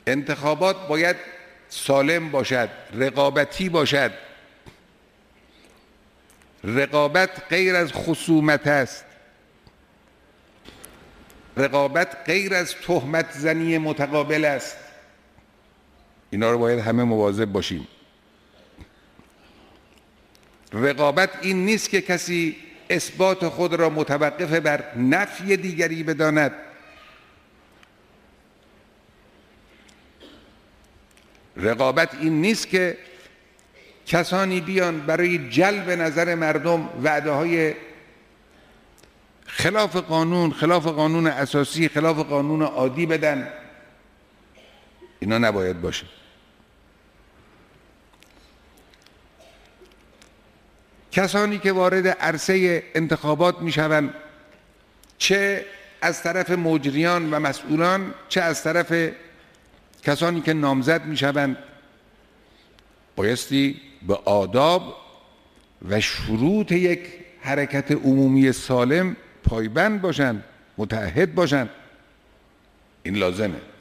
انتخابات باید سالم باشد، رقابتی باشد. رقابت غیر از خصومت است، رقابت غیر از تهمت زنی متقابل است. اینا رو باید همه مواظب باشیم. رقابت این نیست که کسی اثبات خود را متوقف بر نفی دیگری بداند. رقابت این نیست که کسانی بیان برای جلب نظر مردم وعده‌های خلاف قانون، خلاف قانون اساسی، خلاف قانون عادی بدن. اینا نباید باشه. کسانی که وارد عرصه انتخابات میشوند، چه از طرف مجریان و مسئولان، چه از طرف کسانی که نامزد میشوند، بایستی به آداب و شروط یک حرکت عمومی سالم پایبند باشند، متعهد باشند. این لازمه.